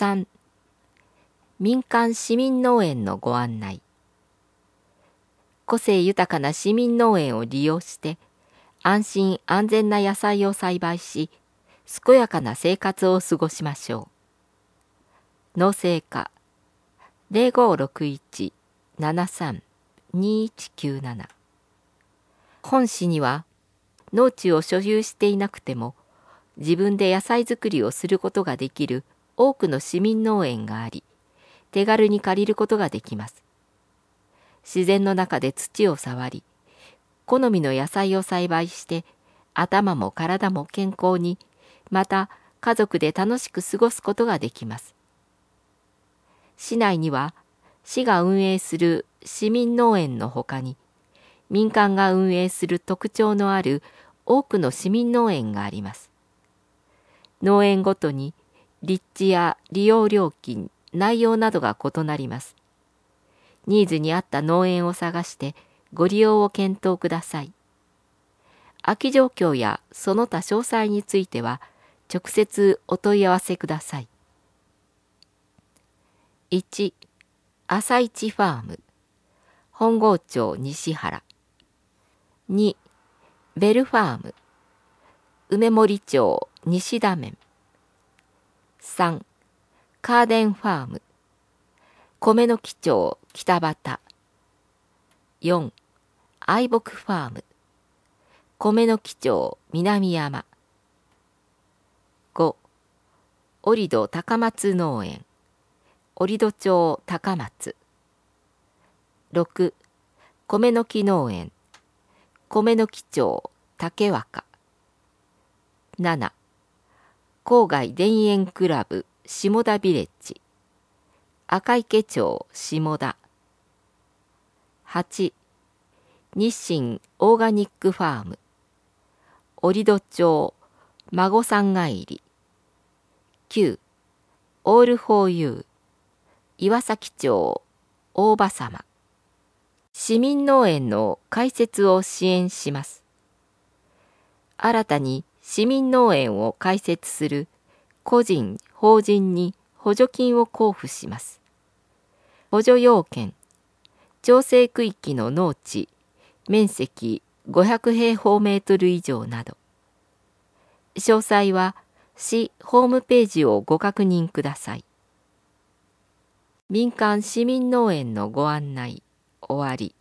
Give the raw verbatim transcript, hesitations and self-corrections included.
さん、民間市民農園のご案内。個性豊かな市民農園を利用して安心安全な野菜を栽培し、健やかな生活を過ごしましょう。農政課 ゼロごろくいち ななさん にいちきゅうなな。本市には農地を所有していなくても自分で野菜作りをすることができる多くの市民農園があり、手軽に借りることができます。自然の中で土を触り、好みの野菜を栽培して頭も体も健康に、また家族で楽しく過ごすことができます。市内には市が運営する市民農園のほかに、民間が運営する特徴のある多くの市民農園があります。農園ごとに立地や利用料金、内容などが異なります。ニーズに合った農園を探してご利用を検討ください。空き状況やその他詳細については直接お問い合わせください。いち、朝市ファーム、本郷町西原。に、ベルファーム、梅森町西田面。さん、カーデンファーム、米の木町北畑。よん、愛木ファーム、米の木町南山。ご、折戸高松農園、折戸町高松。ろく、米の木農園、米の木町竹若。なな、郊外田園クラブ下田ビレッジ、赤池町下田。はち、日清オーガニックファーム、折戸町孫さん帰り。きゅう、オールフォーユー、岩崎町大場様。市民農園の開設を支援します。新たに市民農園を開設する個人・法人に補助金を交付します。補助要件、調整区域の農地、面積ごひゃくへいほうメートル以上など。詳細は市ホームページをご確認ください。民間市民農園のご案内、終わり。